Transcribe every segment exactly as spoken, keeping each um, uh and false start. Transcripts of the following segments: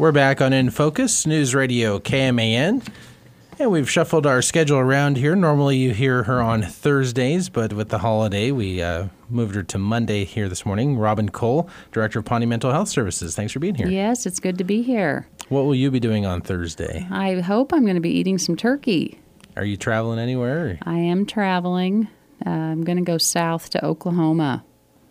We're back on In Focus, News Radio K M A N. And we've shuffled our schedule around here. Normally you hear her on Thursdays, but with the holiday, we uh, moved her to Monday here this morning. Robin Cole, Director of Pawnee Mental Health Services. Thanks for being here. Yes, it's good to be here. What will you be doing on Thursday? I hope I'm going to be eating some turkey. Are you traveling anywhere? Or? I am traveling. Uh, I'm going to go south to Oklahoma.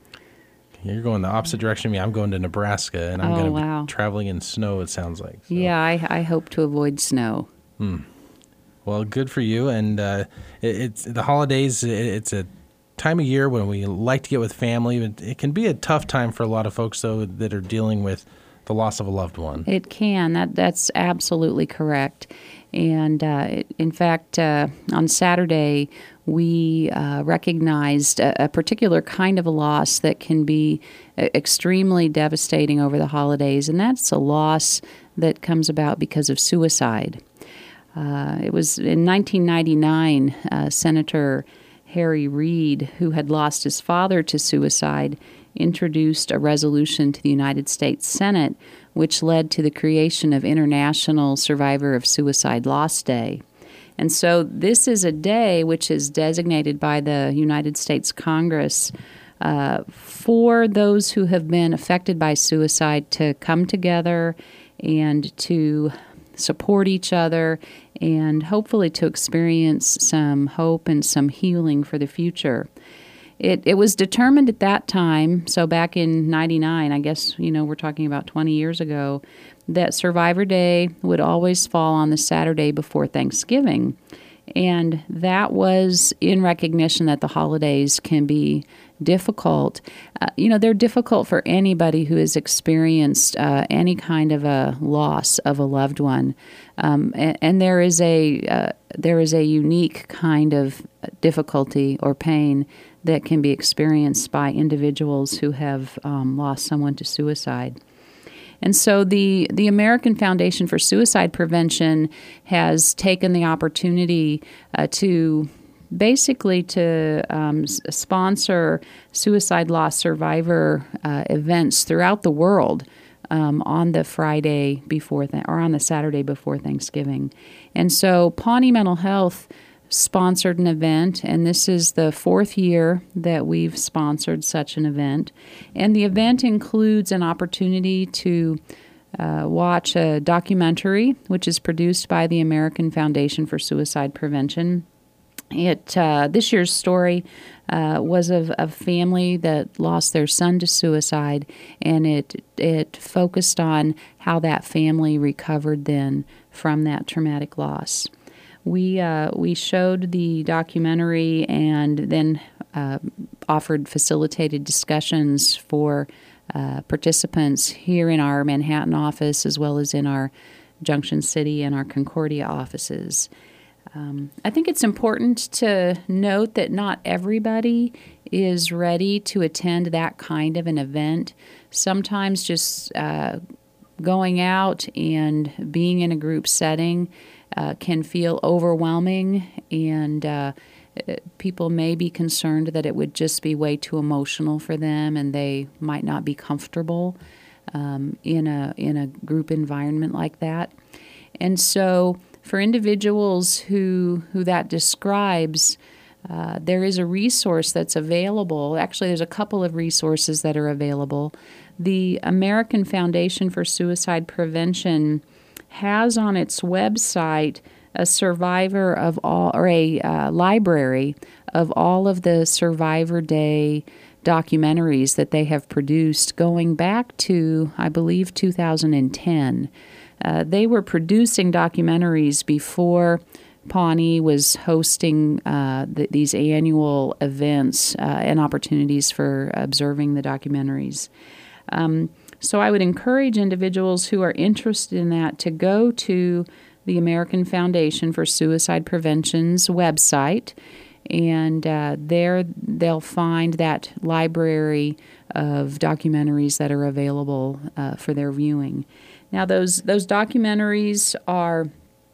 You're going the opposite direction of me. I'm going to Nebraska, and I'm oh, going to wow. be traveling in snow, it sounds like. So. Yeah, I, I hope to avoid snow. Hmm. Well, good for you. And uh, it, it's the holidays. It, it's a time of year when we like to get with family. It, it can be a tough time for a lot of folks, though, that are dealing with the loss of a loved one. It can. That That's absolutely correct. And uh, in fact, uh, on Saturday, we uh, recognized a, a particular kind of a loss that can be extremely devastating over the holidays, and that's a loss that comes about because of suicide. Uh, it was in nineteen ninety-nine, uh, Senator Harry Reid, who had lost his father to suicide, introduced a resolution to the United States Senate, which led to the creation of International Survivor of Suicide Loss Day. And so this is a day which is designated by the United States Congress uh, for those who have been affected by suicide to come together and to support each other and hopefully to experience some hope and some healing for the future. It it was determined at that time, so back in ninety-nine, I guess, you know, we're talking about twenty years ago, that Survivor Day would always fall on the Saturday before Thanksgiving. And that was in recognition that the holidays can be difficult. Uh, you know, they're difficult for anybody who has experienced uh, any kind of a loss of a loved one. Um, and, and there is a uh, there is a unique kind of difficulty or pain that can be experienced by individuals who have um, lost someone to suicide. And so the, the American Foundation for Suicide Prevention has taken the opportunity uh, to basically to um, s- sponsor suicide loss survivor uh, events throughout the world um, on the Friday before th- or on the Saturday before Thanksgiving. And so Pawnee Mental Health sponsored an event, and this is the fourth year that we've sponsored such an event. And the event includes an opportunity to uh, watch a documentary, which is produced by the American Foundation for Suicide Prevention. It uh, this year's story uh, was of a family that lost their son to suicide, and it it focused on how that family recovered then from that traumatic loss. We uh, we showed the documentary and then uh, offered facilitated discussions for uh, participants here in our Manhattan office as well as in our Junction City and our Concordia offices. Um, I think it's important to note that not everybody is ready to attend that kind of an event. Sometimes just uh, going out and being in a group setting Uh, can feel overwhelming, and uh, people may be concerned that it would just be way too emotional for them, and they might not be comfortable um, in a in a group environment like that. And so, for individuals who who that describes, uh, there is a resource that's available. Actually, there's a couple of resources that are available. The American Foundation for Suicide Prevention has on its website a survivor of all, or a uh, library of all of the Survivor Day documentaries that they have produced going back to, I believe, two thousand ten. Uh, they were producing documentaries before Pawnee was hosting uh, th- these annual events uh, and opportunities for observing the documentaries. Um, So I would encourage individuals who are interested in that to go to the American Foundation for Suicide Prevention's website, and uh, there they'll find that library of documentaries that are available uh, for their viewing. Now, those those documentaries are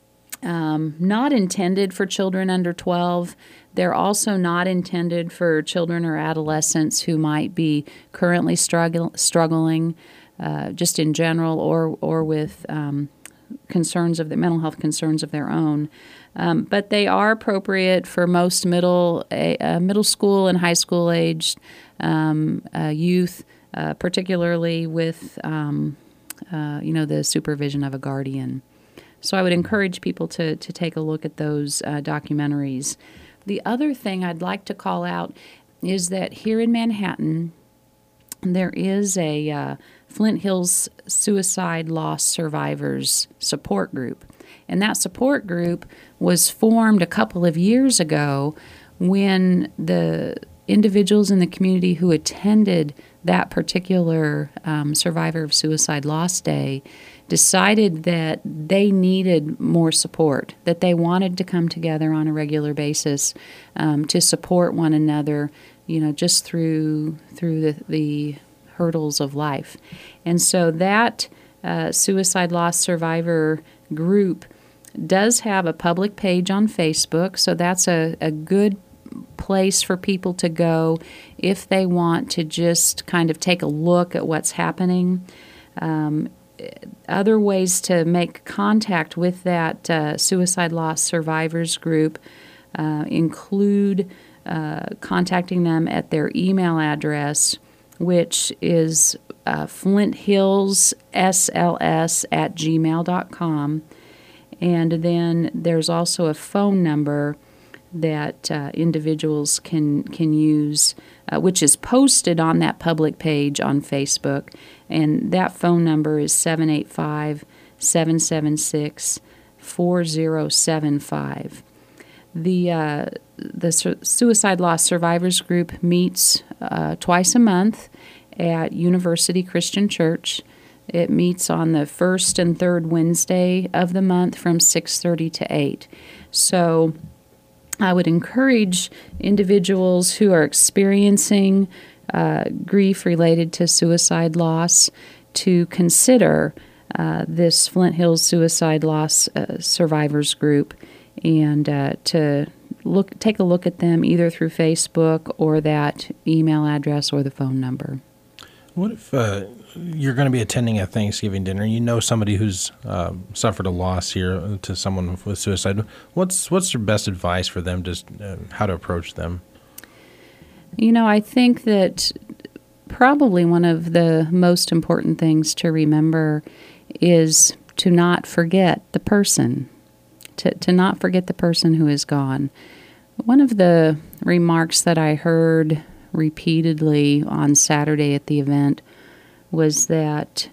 um, not intended for children under twelve. They're also not intended for children or adolescents who might be currently struggle, struggling uh, just in general, or or with um, concerns of the mental health concerns of their own. Um, but they are appropriate for most middle uh, middle school and high school aged um, uh, youth, uh, particularly with um, uh, you know the supervision of a guardian. So I would encourage people to to take a look at those uh, documentaries. The other thing I'd like to call out is that here in Manhattan, there is a uh, Flint Hills Suicide Loss Survivors support group. And that support group was formed a couple of years ago when the individuals in the community who attended that particular um, Survivor of Suicide Loss Day decided that they needed more support, that they wanted to come together on a regular basis um, to support one another, you know, just through through the, the hurdles of life. And so that uh, Suicide Loss Survivor group does have a public page on Facebook, so that's a, a good place for people to go if they want to just kind of take a look at what's happening. Um, other ways to make contact with that uh, Suicide Loss Survivors group uh, include uh, contacting them at their email address, which is uh, flinthillssls at gmail dot com. And then there's also a phone number that uh, individuals can can use, uh, which is posted on that public page on Facebook. And that phone number is seven eight five, seven seven six, four zero seven five. The uh, the Su- Suicide Loss Survivors Group meets uh, twice a month at University Christian Church. It meets on the first and third Wednesday of the month from six thirty to eight. So I would encourage individuals who are experiencing uh, grief related to suicide loss to consider uh, this Flint Hills Suicide Loss uh, Survivors Group and uh, to look take a look at them either through Facebook or that email address or the phone number. What if uh, you're going to be attending a Thanksgiving dinner? You know somebody who's uh, suffered a loss here to someone with suicide. What's what's your best advice for them, just uh, how to approach them? You know, I think that probably one of the most important things to remember is to not forget the person, to, to not forget the person who is gone. One of the remarks that I heard repeatedly on Saturday at the event was that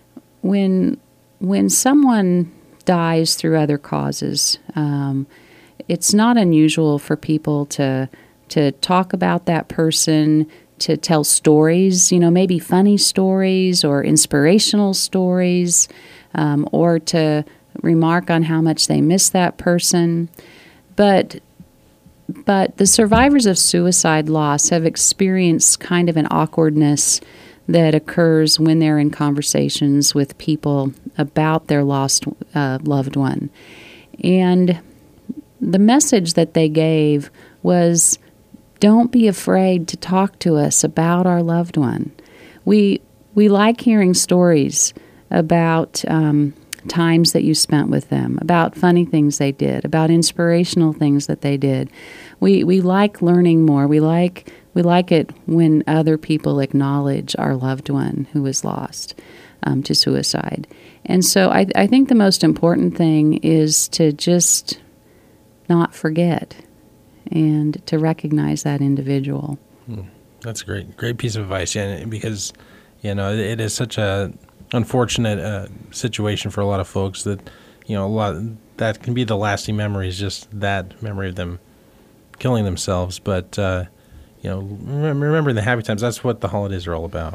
when when someone dies through other causes, um, it's not unusual for people to to talk about that person, to tell stories, you know, maybe funny stories or inspirational stories, um, or to remark on how much they miss that person. But But the survivors of suicide loss have experienced kind of an awkwardness that occurs when they're in conversations with people about their lost uh, loved one. And the message that they gave was, don't be afraid to talk to us about our loved one. We we like hearing stories about um, times that you spent with them, about funny things they did, about inspirational things that they did. We we like learning more. We like we like it when other people acknowledge our loved one who was lost um, to suicide. And so I, I think the most important thing is to just not forget and to recognize that individual. Hmm. That's a great, great piece of advice. And because, you know, it is such a unfortunate uh, situation for a lot of folks that, you know, a lot that can be the lasting memory is just that memory of them killing themselves. But, uh, you know, remember, remembering the happy times, that's what the holidays are all about.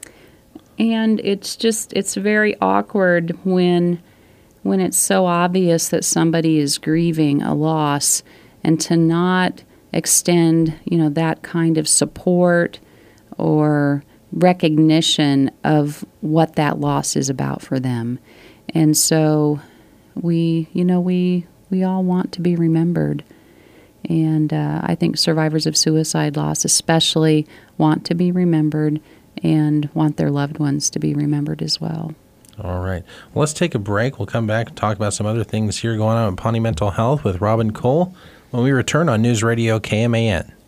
And it's just, it's very awkward when when it's so obvious that somebody is grieving a loss and to not extend, you know, that kind of support or recognition of what that loss is about for them. And so we, you know, we we all want to be remembered. And uh, I think survivors of suicide loss especially want to be remembered and want their loved ones to be remembered as well. All right. Well, let's take a break. We'll come back and talk about some other things here going on in Pawnee Mental Health with Robin Cole when we return on News Radio K M A N.